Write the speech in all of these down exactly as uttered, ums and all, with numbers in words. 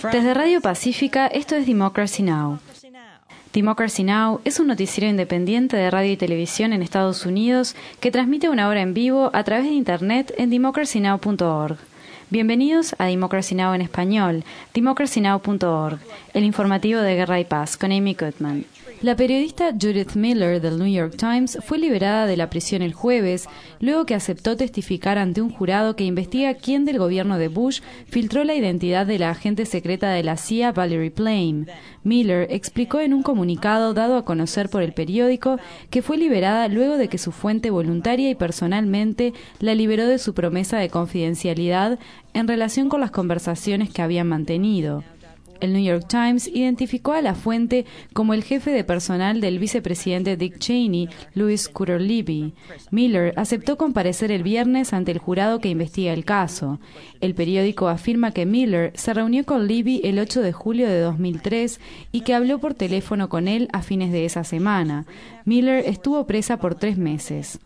Desde Radio Pacífica, esto es Democracy Now! Democracy Now! Es un noticiero independiente de radio y televisión en Estados Unidos que transmite una hora en vivo a través de Internet en democracy now punto org. Bienvenidos a Democracy Now! En español, democracy now punto org, el informativo de Guerra y Paz, con Amy Goodman. La periodista Judith Miller del New York Times fue liberada de la prisión el jueves, luego que aceptó testificar ante un jurado que investiga quién del gobierno de Bush filtró la identidad de la agente secreta de la C I A, Valerie Plame. Miller explicó en un comunicado dado a conocer por el periódico que fue liberada luego de que su fuente voluntaria y personalmente la liberó de su promesa de confidencialidad en relación con las conversaciones que habían mantenido. El New York Times identificó a la fuente como el jefe de personal del vicepresidente Dick Cheney, Louis Scooter Libby. Miller aceptó comparecer el viernes ante el jurado que investiga el caso. El periódico afirma que Miller se reunió con Libby el ocho de julio de dos mil tres y que habló por teléfono con él a fines de esa semana. Miller estuvo presa por tres meses.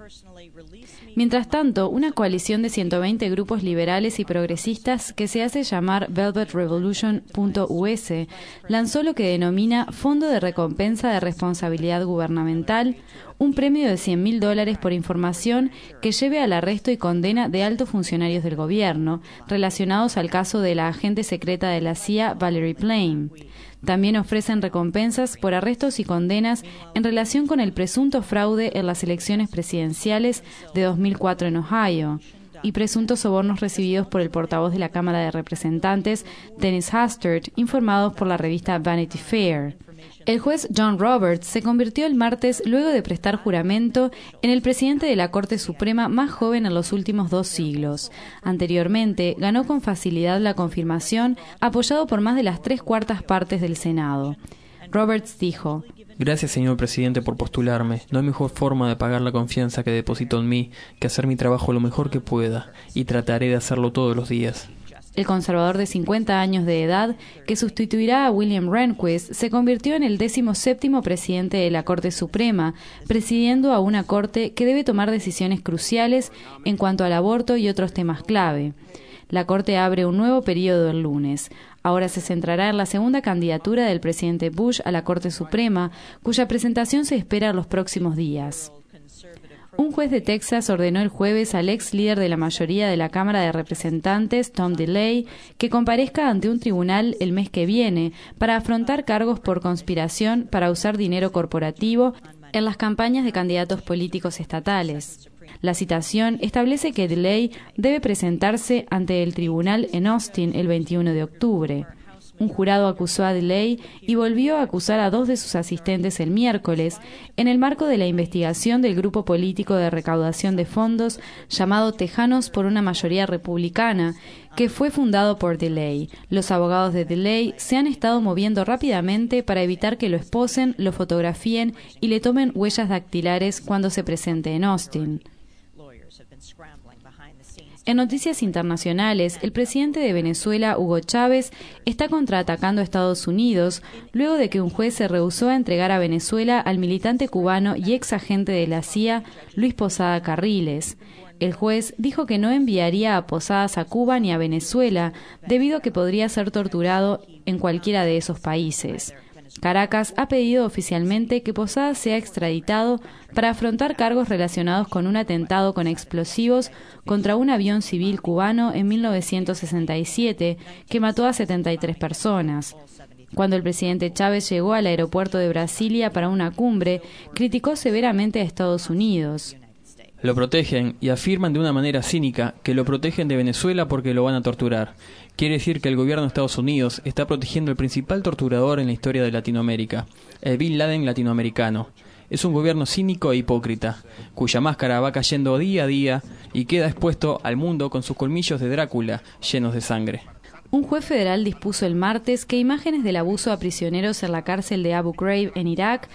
Mientras tanto, una coalición de ciento veinte grupos liberales y progresistas que se hace llamar Velvet Revolution punto U S lanzó lo que denomina Fondo de Recompensa de Responsabilidad Gubernamental, un premio de cien mil dólares por información que lleve al arresto y condena de altos funcionarios del gobierno relacionados al caso de la agente secreta de la C I A, Valerie Plame. También ofrecen recompensas por arrestos y condenas en relación con el presunto fraude en las elecciones presidenciales de dos mil cuatro en Ohio y presuntos sobornos recibidos por el portavoz de la Cámara de Representantes, Dennis Hastert, informados por la revista Vanity Fair. El juez John Roberts se convirtió el martes, luego de prestar juramento, en el presidente de la Corte Suprema más joven en los últimos dos siglos. Anteriormente, ganó con facilidad la confirmación, apoyado por más de las tres cuartas partes del Senado. Roberts dijo: Gracias, señor presidente, por postularme. No hay mejor forma de pagar la confianza que depositó en mí que hacer mi trabajo lo mejor que pueda, y trataré de hacerlo todos los días. El conservador de cincuenta años de edad, que sustituirá a William Rehnquist, se convirtió en el décimo séptimo presidente de la Corte Suprema, presidiendo a una corte que debe tomar decisiones cruciales en cuanto al aborto y otros temas clave. La Corte abre un nuevo periodo el lunes. Ahora se centrará en la segunda candidatura del presidente Bush a la Corte Suprema, cuya presentación se espera en los próximos días. Un juez de Texas ordenó el jueves al ex líder de la mayoría de la Cámara de Representantes, Tom DeLay, que comparezca ante un tribunal el mes que viene para afrontar cargos por conspiración para usar dinero corporativo en las campañas de candidatos políticos estatales. La citación establece que DeLay debe presentarse ante el tribunal en Austin el veintiuno de octubre. Un jurado acusó a DeLay y volvió a acusar a dos de sus asistentes el miércoles en el marco de la investigación del grupo político de recaudación de fondos llamado Tejanos por una mayoría republicana, que fue fundado por DeLay. Los abogados de DeLay se han estado moviendo rápidamente para evitar que lo esposen, lo fotografíen y le tomen huellas dactilares cuando se presente en Austin. En noticias internacionales, el presidente de Venezuela, Hugo Chávez, está contraatacando a Estados Unidos luego de que un juez se rehusó a entregar a Venezuela al militante cubano y ex agente de la C I A, Luis Posada Carriles. El juez dijo que no enviaría a Posadas a Cuba ni a Venezuela, debido a que podría ser torturado en cualquiera de esos países. Caracas ha pedido oficialmente que Posadas sea extraditado para afrontar cargos relacionados con un atentado con explosivos contra un avión civil cubano en mil novecientos sesenta y siete que mató a setenta y tres personas. Cuando el presidente Chávez llegó al aeropuerto de Brasilia para una cumbre, criticó severamente a Estados Unidos. Lo protegen y afirman de una manera cínica que lo protegen de Venezuela porque lo van a torturar. Quiere decir que el gobierno de Estados Unidos está protegiendo al principal torturador en la historia de Latinoamérica, el Bin Laden latinoamericano. Es un gobierno cínico e hipócrita, cuya máscara va cayendo día a día y queda expuesto al mundo con sus colmillos de Drácula llenos de sangre. Un juez federal dispuso el martes que imágenes del abuso a prisioneros en la cárcel de Abu Ghraib en Irak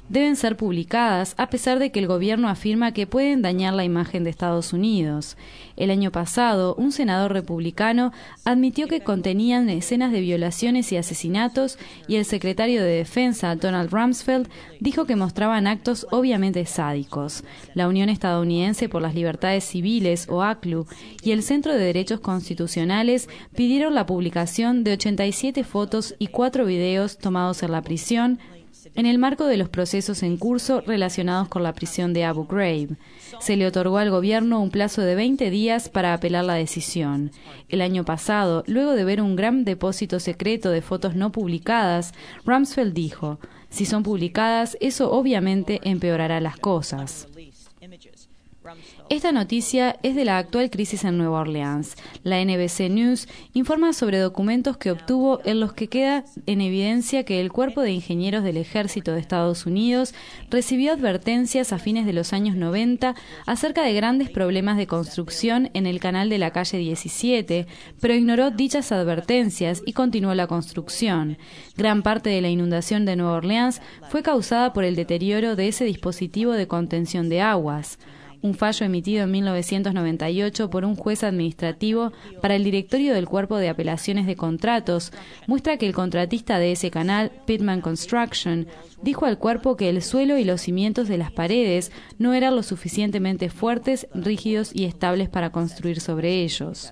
deben ser publicadas a pesar de que el gobierno afirma que pueden dañar la imagen de Estados Unidos. El año pasado, un senador republicano admitió que contenían escenas de violaciones y asesinatos y el secretario de Defensa, Donald Rumsfeld, dijo que mostraban actos obviamente sádicos. La Unión Estadounidense por las Libertades Civiles, o A C L U, y el Centro de Derechos Constitucionales pidieron la publicación de ochenta y siete fotos y cuatro videos tomados en la prisión en el marco de los procesos en curso relacionados con la prisión de Abu Ghraib. Se le otorgó al gobierno un plazo de veinte días para apelar la decisión. El año pasado, luego de ver un gran depósito secreto de fotos no publicadas, Rumsfeld dijo: "Si son publicadas, eso obviamente empeorará las cosas". Esta noticia es de la actual crisis en Nueva Orleans. La N B C News informa sobre documentos que obtuvo en los que queda en evidencia que el Cuerpo de Ingenieros del Ejército de Estados Unidos recibió advertencias a fines de los años noventa acerca de grandes problemas de construcción en el canal de la calle diecisiete, pero ignoró dichas advertencias y continuó la construcción. Gran parte de la inundación de Nueva Orleans fue causada por el deterioro de ese dispositivo de contención de aguas. Un fallo emitido en mil novecientos noventa y ocho por un juez administrativo para el directorio del Cuerpo de Apelaciones de Contratos muestra que el contratista de ese canal, Pittman Construction, dijo al cuerpo que el suelo y los cimientos de las paredes no eran lo suficientemente fuertes, rígidos y estables para construir sobre ellos.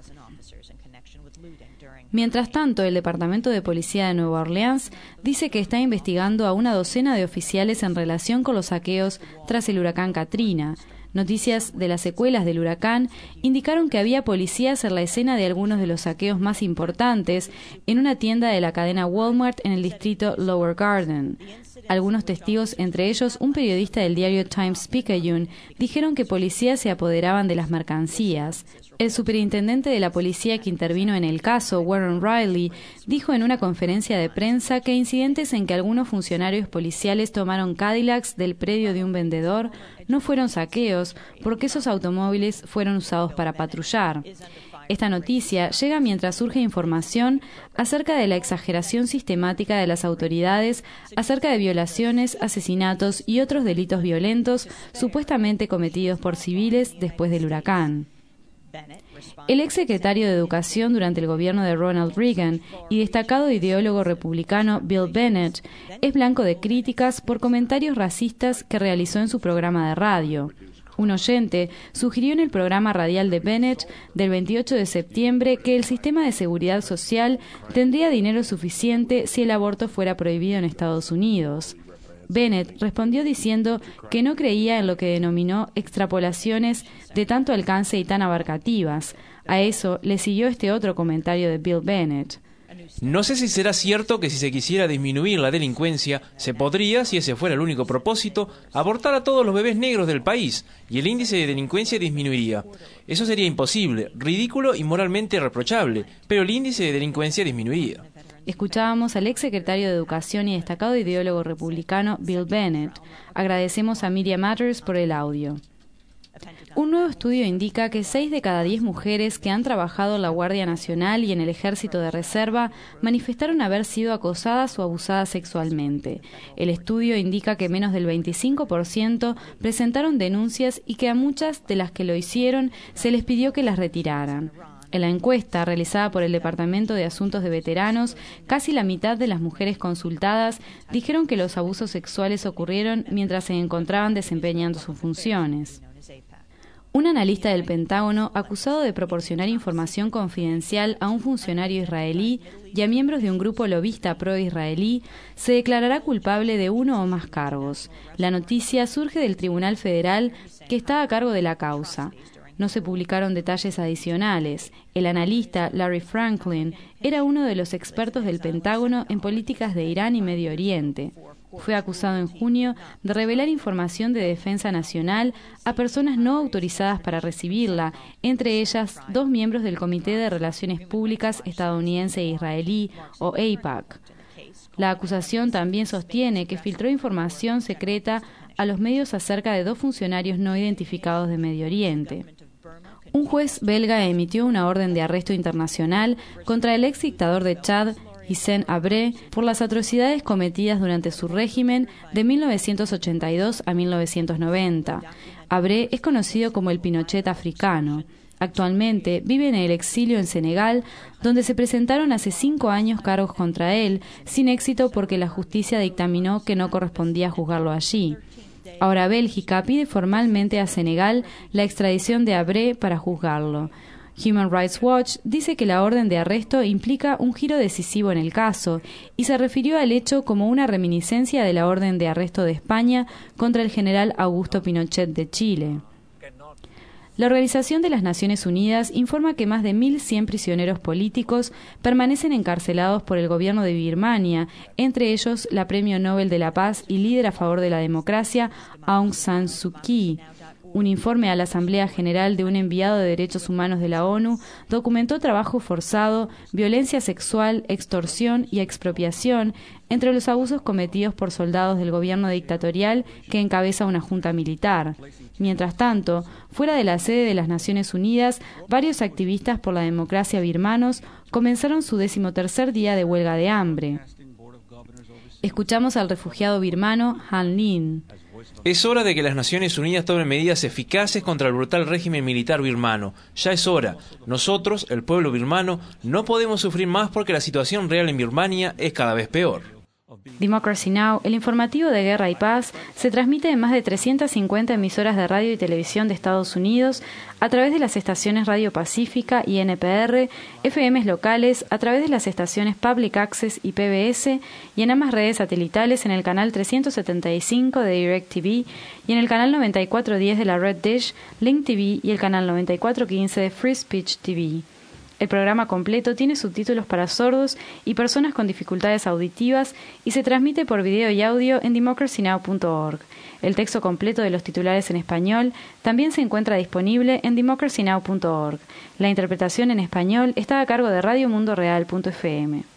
Mientras tanto, el Departamento de Policía de Nueva Orleans dice que está investigando a una docena de oficiales en relación con los saqueos tras el huracán Katrina. Noticias de las secuelas del huracán indicaron que había policías en la escena de algunos de los saqueos más importantes en una tienda de la cadena Walmart en el distrito Lower Garden. Algunos testigos, entre ellos un periodista del diario Times-Picayune, dijeron que policías se apoderaban de las mercancías. El superintendente de la policía que intervino en el caso, Warren Riley, dijo en una conferencia de prensa que incidentes en que algunos funcionarios policiales tomaron Cadillacs del predio de un vendedor no fueron saqueos, porque esos automóviles fueron usados para patrullar. Esta noticia llega mientras surge información acerca de la exageración sistemática de las autoridades acerca de violaciones, asesinatos y otros delitos violentos supuestamente cometidos por civiles después del huracán. El ex secretario de Educación durante el gobierno de Ronald Reagan y destacado ideólogo republicano Bill Bennett es blanco de críticas por comentarios racistas que realizó en su programa de radio. Un oyente sugirió en el programa radial de Bennett del veintiocho de septiembre que el sistema de seguridad social tendría dinero suficiente si el aborto fuera prohibido en Estados Unidos. Bennett respondió diciendo que no creía en lo que denominó extrapolaciones de tanto alcance y tan abarcativas. A eso le siguió este otro comentario de Bill Bennett. No sé si será cierto que si se quisiera disminuir la delincuencia, se podría, si ese fuera el único propósito, abortar a todos los bebés negros del país y el índice de delincuencia disminuiría. Eso sería imposible, ridículo y moralmente reprochable, pero el índice de delincuencia disminuiría. Escuchábamos al ex secretario de Educación y destacado ideólogo republicano Bill Bennett. Agradecemos a Media Matters por el audio. Un nuevo estudio indica que seis de cada diez mujeres que han trabajado en la Guardia Nacional y en el Ejército de Reserva manifestaron haber sido acosadas o abusadas sexualmente. El estudio indica que menos del veinticinco por ciento presentaron denuncias y que a muchas de las que lo hicieron se les pidió que las retiraran. En la encuesta realizada por el Departamento de Asuntos de Veteranos, casi la mitad de las mujeres consultadas dijeron que los abusos sexuales ocurrieron mientras se encontraban desempeñando sus funciones. Un analista del Pentágono, acusado de proporcionar información confidencial a un funcionario israelí y a miembros de un grupo lobista pro-israelí, se declarará culpable de uno o más cargos. La noticia surge del Tribunal Federal, que está a cargo de la causa. No se publicaron detalles adicionales. El analista Larry Franklin era uno de los expertos del Pentágono en políticas de Irán y Medio Oriente. Fue acusado en junio de revelar información de defensa nacional a personas no autorizadas para recibirla, entre ellas dos miembros del Comité de Relaciones Públicas estadounidense e israelí, o AIPAC. La acusación también sostiene que filtró información secreta a los medios acerca de dos funcionarios no identificados de Medio Oriente. Un juez belga emitió una orden de arresto internacional contra el ex dictador de Chad, Hissène Habré, por las atrocidades cometidas durante su régimen de mil novecientos ochenta y dos a mil novecientos noventa. Habré es conocido como el Pinochet africano. Actualmente vive en el exilio en Senegal, donde se presentaron hace cinco años cargos contra él, sin éxito porque la justicia dictaminó que no correspondía juzgarlo allí. Ahora Bélgica pide formalmente a Senegal la extradición de Habré para juzgarlo. Human Rights Watch dice que la orden de arresto implica un giro decisivo en el caso y se refirió al hecho como una reminiscencia de la orden de arresto de España contra el general Augusto Pinochet de Chile. La Organización de las Naciones Unidas informa que más de mil cien prisioneros políticos permanecen encarcelados por el gobierno de Birmania, entre ellos la Premio Nobel de la Paz y líder a favor de la democracia Aung San Suu Kyi. Un informe a la Asamblea General de un enviado de Derechos Humanos de la ONU documentó trabajo forzado, violencia sexual, extorsión y expropiación entre los abusos cometidos por soldados del gobierno dictatorial que encabeza una junta militar. Mientras tanto, fuera de la sede de las Naciones Unidas, varios activistas por la democracia birmanos comenzaron su decimotercer día de huelga de hambre. Escuchamos al refugiado birmano Han Lin. Es hora de que las Naciones Unidas tomen medidas eficaces contra el brutal régimen militar birmano. Ya es hora. Nosotros, el pueblo birmano, no podemos sufrir más porque la situación real en Birmania es cada vez peor. Democracy Now!, el informativo de Guerra y Paz, se transmite en más de trescientas cincuenta emisoras de radio y televisión de Estados Unidos a través de las estaciones Radio Pacífica y N P R, F Ms locales, a través de las estaciones Public Access y P B S y en ambas redes satelitales en el canal trescientos setenta y cinco de DirecTV y en el canal noventa y cuatro diez de la Red Dish, Link T V y el canal noventa y cuatro quince de Free Speech T V. El programa completo tiene subtítulos para sordos y personas con dificultades auditivas y se transmite por video y audio en democracy now punto org. El texto completo de los titulares en español también se encuentra disponible en democracy now punto org. La interpretación en español está a cargo de radio mundo real punto f m.